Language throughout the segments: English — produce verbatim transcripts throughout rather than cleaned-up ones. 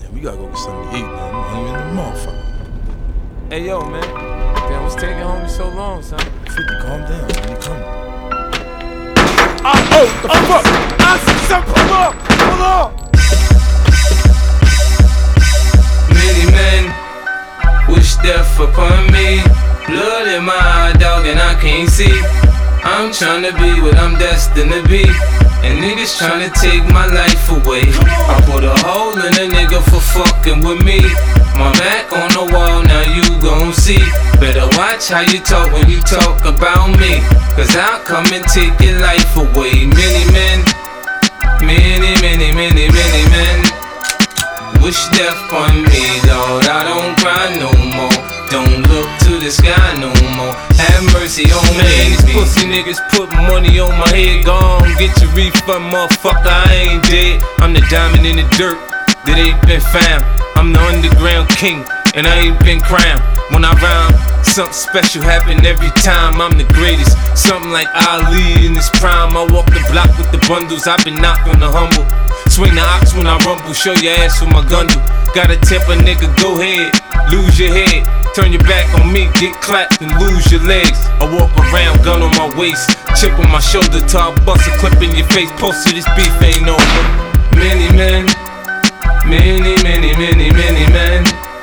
Man, we gotta go get something to eat, man. I'm hungry in the motherfucker. Hey, yo, man. Damn, what's taking homie so long, son? fifty, calm down. When you coming? Ah, oh, the oh, fuck! Ah, son, pull up! Pull up! Many men wish death upon me. Blood in my eye, dog, and I can't see. I'm tryna be what I'm destined to be, and niggas tryna take my life away. I put a hole in a nigga for fucking with me. My back on the wall, now you gon' see. Better watch how you talk when you talk about me, cause I'll come and take your life away. Many men, many, many, many, many men wish death on me, Lord. I don't cry no more. Don't look to the sky no more. Have mercy on me. Man, these pussy niggas put money on my head. Gone, get your refund, motherfucker. I ain't dead. I'm the diamond in the dirt that ain't been found. I'm the underground king, and I ain't been crowned. When I rhyme, something special happen every time. I'm the greatest, something like Ali in his prime. I walk the block with the bundles. I've been knocked on the humble. Swing the ox when I rumble. Show your ass with my gun do. Gotta tip a nigga, go ahead, lose your head. Turn your back on me, get clapped and lose your legs. I walk around, gun on my waist, chip on my shoulder till I bust a clip in your face. Posted this beef ain't over. Many men, many, many, many, many men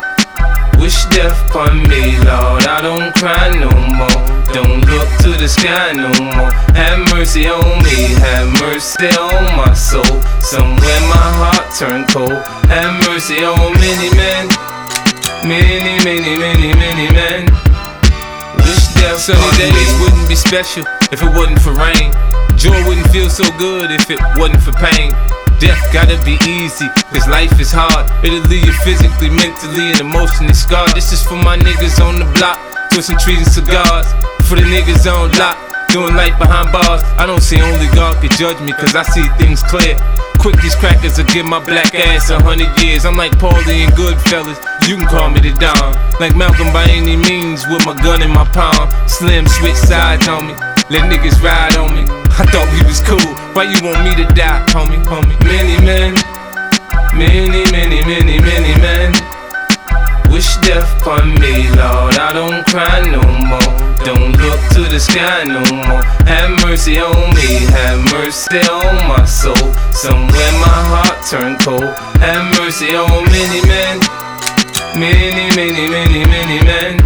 wish death upon me, Lord. I don't cry no more. Don't look to the sky no more. Have mercy on me, have mercy on my soul. Somewhere my heart turned cold. Have mercy on many men, many, many, many, many men wish death. Sunny days wouldn't be special if it wasn't for rain. Joy wouldn't feel so good if it wasn't for pain. Death gotta be easy, cause life is hard. It'll leave you physically, mentally, and emotionally scarred. This is for my niggas on the block, twisting trees and cigars. For the niggas on lock, doing life behind bars. I don't see only God can judge me, cause I see things clear. Quick, these crackers will give my black ass a hundred years. I'm like Paulie and Goodfellas, you can call me the Don. Like Malcolm by any means, with my gun in my palm. Slim switch sides on me, let niggas ride on me. I thought we was cool, why you want me to die, homie, homie? Many men, many, many, many, many men wish death upon me, Lord. I don't cry no more. Don't look to the sky no more. Have mercy on me, have mercy on my soul. Somewhere my heart turned cold. Have mercy on many men, many, many, many, many men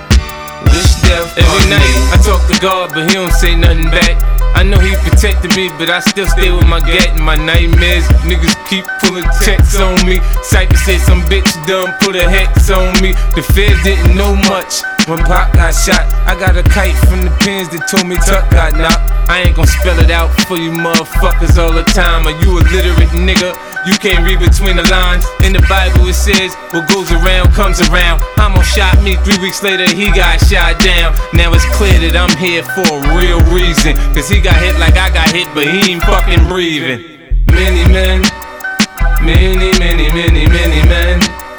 wish death upon me. Every night I talk to God, but he don't say nothing back. I know he protected me, but I still stay with my gat and my nightmares. Niggas keep pulling checks on me. Cypher said some bitch done put a hex on me. The feds didn't know much when Pop got shot. I got a kite from the pins that told me Tuck got knocked. I ain't gon' spell it out for you motherfuckers all the time. Are you a literate nigga? You can't read between the lines. In the Bible it says, what goes around comes around. Hamo shot me, three weeks later he got shot down. Now it's clear that I'm here for a real reason, cause he got hit like I got hit, but he ain't fucking breathing. Many men, many, many, many, many men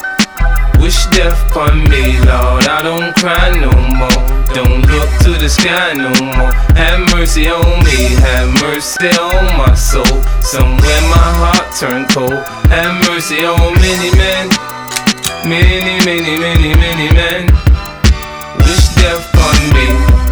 wish death upon me, Lord. I don't cry no more. Don't look to the sky no more. Have mercy on me, have mercy on my soul. Somewhere my heart turned cold. Have mercy on many men, many, many, many, many men wish death upon me.